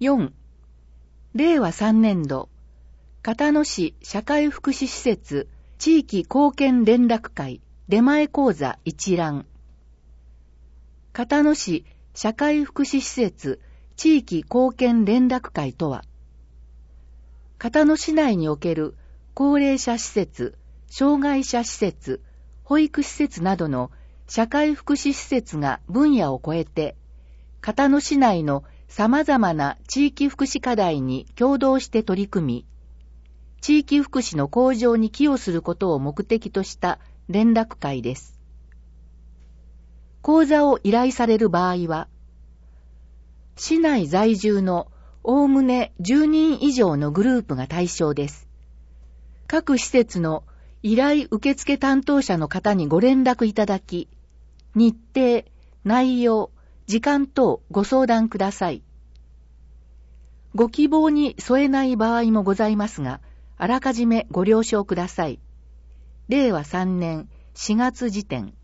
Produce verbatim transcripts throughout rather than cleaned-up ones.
よん、れいわさんねんど、片野市社会福祉施設地域貢献連絡会出前講座一覧。片野市社会福祉施設地域貢献連絡会とは、片野市内における高齢者施設、障害者施設、保育施設などの社会福祉施設が分野を超えて、片野市内の様々な地域福祉課題に共同して取り組み、地域福祉の向上に寄与することを目的とした連絡会です。講座を依頼される場合は、市内在住のおおむねじゅうにん以上のグループが対象です。各施設の依頼受付担当者の方にご連絡いただき、日程、内容、時間等ご相談ください。ご希望に添えない場合もございますが、あらかじめご了承ください。れいわさんねんしがつ時点。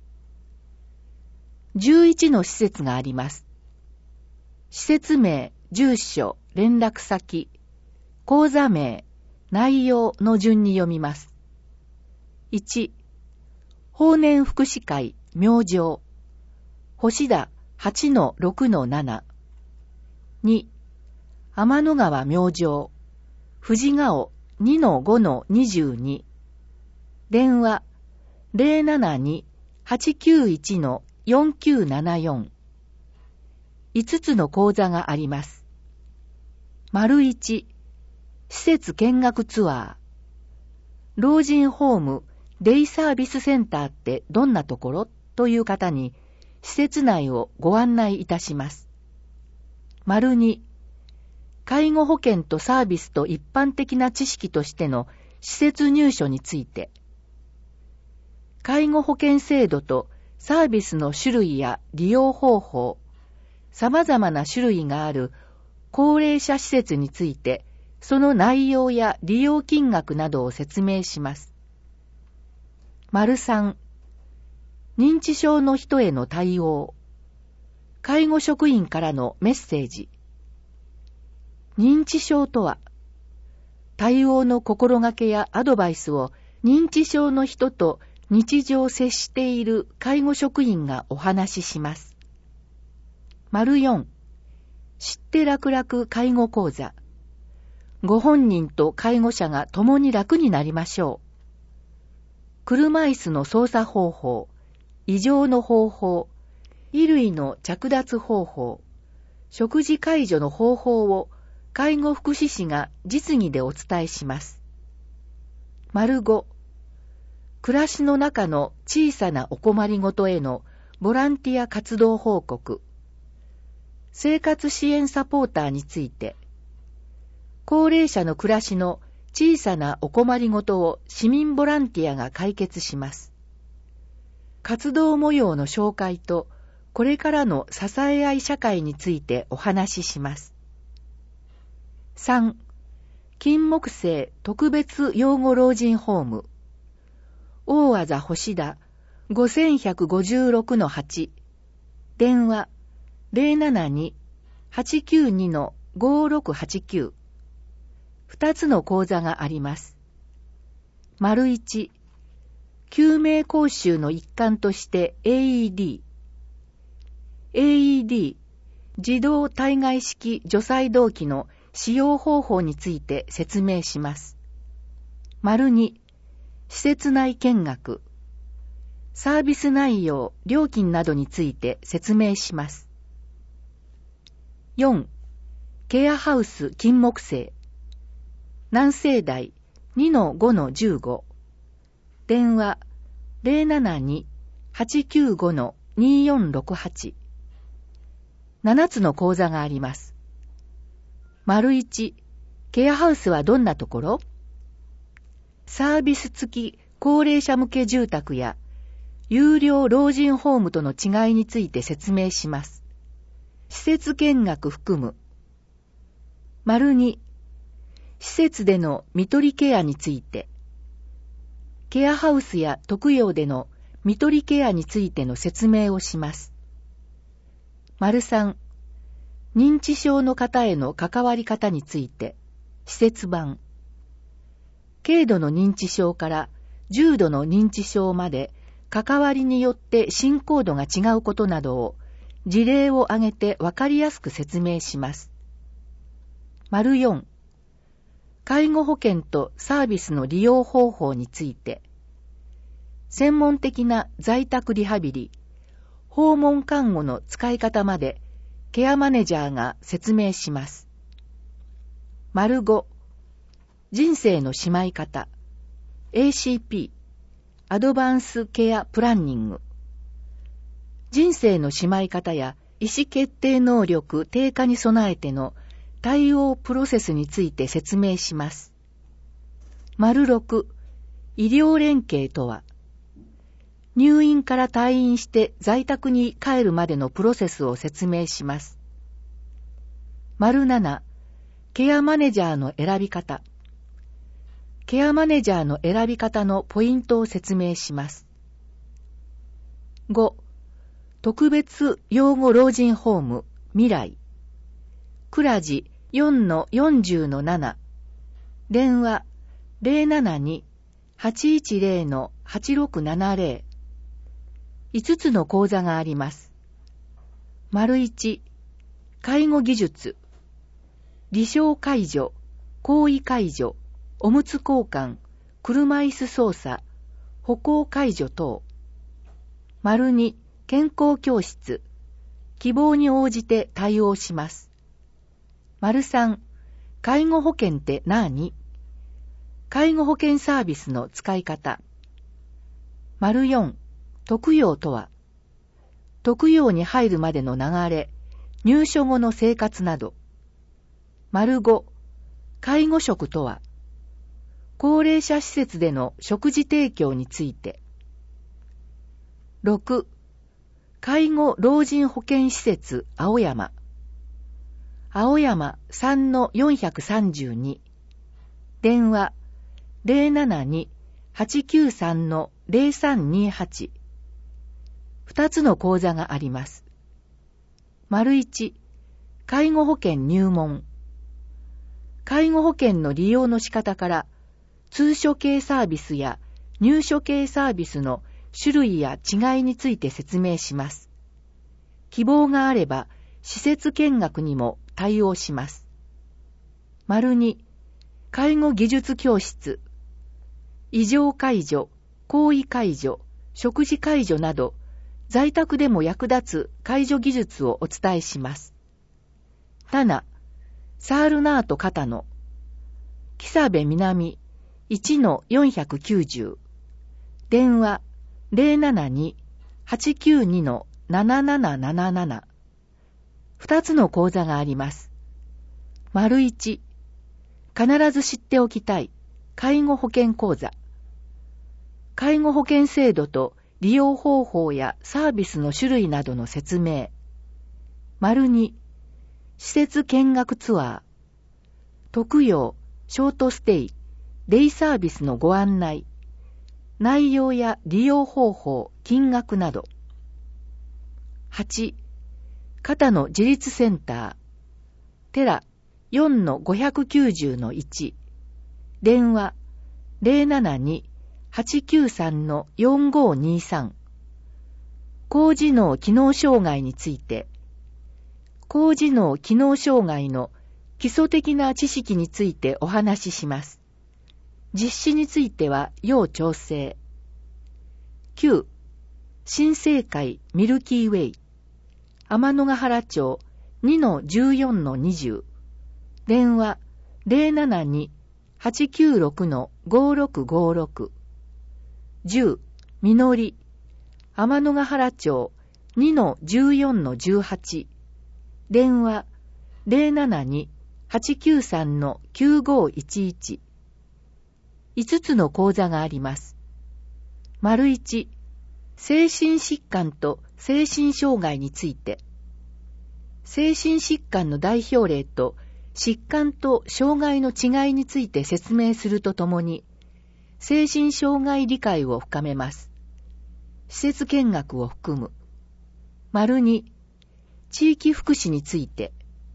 じゅういちの施設があります。施設名、住所、連絡先、講座名、内容の順に読みます。いち、法然福祉会明星、星田 はちのろくのなな。に、天の川明星、富士川 にのごのにじゅうに。電話 ゼロななに はちきゅういちのよんきゅうななよん。いつつの講座があります。丸いち、施設見学ツアー。老人ホーム、デイサービスセンターってどんなところという方に、施設内をご案内いたします。丸に、介護保険とサービスと一般的な知識としての施設入所について、介護保険制度とサービスの種類や利用方法、様々な種類がある高齢者施設について、その内容や利用金額などを説明します。丸さん、認知症の人への対応。介護職員からのメッセージ。認知症とは、対応の心がけやアドバイスを認知症の人と日常接している介護職員がお話しします。丸よん、知って楽々介護講座。ご本人と介護者が共に楽になりましょう。車椅子の操作方法、異常の方法、衣類の着脱方法、食事介助の方法を介護福祉士が実技でお伝えします。丸ご、暮らしの中の小さなお困りごとへのボランティア活動報告。生活支援サポーターについて、高齢者の暮らしの小さなお困りごとを市民ボランティアが解決します。活動模様の紹介と、これからの支え合い社会についてお話しします。さん、金木犀特別養護老人ホーム。大字星田 ごせんひゃくごじゅうろくのはち。電話 ゼロななに はちきゅうにのごろくはちきゅう。二つの講座があります。丸いち、救命講習の一環として エーイーディー。エーイーディー、自動体外式除細動器の使用方法について説明します。丸に、施設内見学。サービス内容、料金などについて説明します。よん、ケアハウス金木犀。南西台 にのごのじゅうご。電話 ゼロななに はちきゅうごのによんろくはち。ななつの講座があります。丸いち、ケアハウスはどんなところ？サービス付き高齢者向け住宅や有料老人ホームとの違いについて説明します。施設見学含む。丸に、施設での看取りケアについて、ケアハウスや特養での看取りケアについての説明をします。丸さん、 認知症の方への関わり方について、施設版。軽度の認知症から重度の認知症まで関わりによって進行度が違うことなどを事例を挙げてわかりやすく説明します。丸よん、介護保険とサービスの利用方法について、専門的な在宅リハビリ、訪問看護の使い方までケアマネジャーが説明します。丸ご、人生のしまい方、エーシーピー、アドバンスケアプランニング。人生のしまい方や意思決定能力低下に備えての対応プロセスについて説明します。丸ろく、医療連携とは、入院から退院して在宅に帰るまでのプロセスを説明します。丸なな、ケアマネジャーの選び方。ケアマネジャーの選び方のポイントを説明します。ご、特別養護老人ホーム未来。倉地 よんのよんじゅうのなな。電話 ゼロななに はちいちゼロのはちろくななゼロ。いつつの講座があります。丸いち、介護技術。離床介助、行為介助、おむつ交換、車椅子操作、歩行介助等。丸に、健康教室。希望に応じて対応します。丸さん、介護保険って何？介護保険サービスの使い方。丸よん、特養とは、特養に入るまでの流れ、入所後の生活など。丸ご、介護食とは、高齢者施設での食事提供について。ろく、介護老人保健施設青山。青山 さんのよんひゃくさんじゅうに。電話 ゼロななに はちきゅうさんのゼロさんにはち。二つの講座があります。丸いち、介護保険入門。介護保険の利用の仕方から、通所系サービスや入所系サービスの種類や違いについて説明します。希望があれば、施設見学にも対応します。丸に、介護技術教室。異常介助、行為介助、食事介助など、在宅でも役立つ介助技術をお伝えします。なな、サールナート片野。木更部南 いちのよんひゃくきゅうじゅう。電話 ゼロななに はちきゅうにのなななななななな。二つの講座があります。丸いち、必ず知っておきたい介護保険講座。介護保険制度と利用方法やサービスの種類などの説明。丸に、施設見学ツアー。特養、ショートステイ、デイサービスのご案内。内容や利用方法、金額など。はち、片野自立センター。テラ よんのごひゃくきゅうじゅうのいち。電話 ゼロななに はちきゅうさんのよんごにさん。高次脳機能障害について。高次脳機能障害の基礎的な知識についてお話しします。実施については要調整。きゅう、新生会ミルキーウェイ。天のヶ原町 にのじゅうよんのにじゅう。電話 ゼロななに はちきゅうろくのごろくごろく。じゅう、みのり。天のヶ原町 にのじゅうよんのじゅうはち。電話 ゼロななに はちきゅうさんのきゅうごいちいち。五つの講座があります。丸いち、精神疾患と精神障害について。精神疾患の代表例と疾患と障害の違いについて説明するとともに、精神障害理解を深めます。施設見学を含む。丸に、地域福祉について。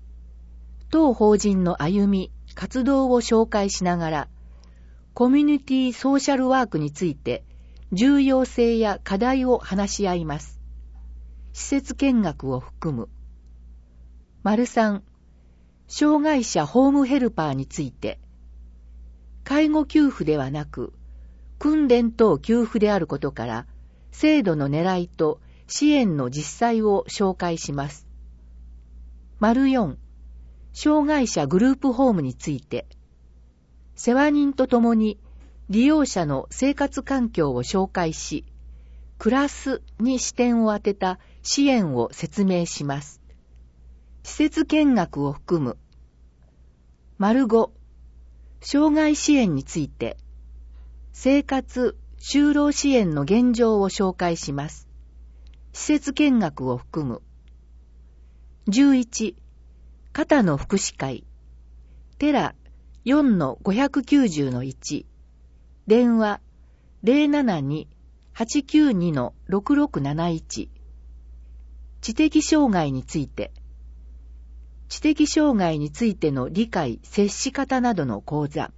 当法人の歩み、活動を紹介しながら、コミュニティソーシャルワークについて重要性や課題を話し合います。施設見学を含む。丸さん、障害者ホームヘルパーについて、介護給付ではなく、訓練等給付であることから、制度の狙いと支援の実際を紹介します。丸よん、障害者グループホームについて、世話人とともに利用者の生活環境を紹介し、クラスに視点を当てた支援を説明します。施設見学を含む。丸ご、障害支援について、生活、就労支援の現状を紹介します。施設見学を含む。じゅういち、肩の福祉会。テラ よんのごひゃくきゅうじゅうのいち。電話 ゼロななに はちきゅうに ろくろくなないち。知的障害について。知的障害についての理解、接し方などの講座。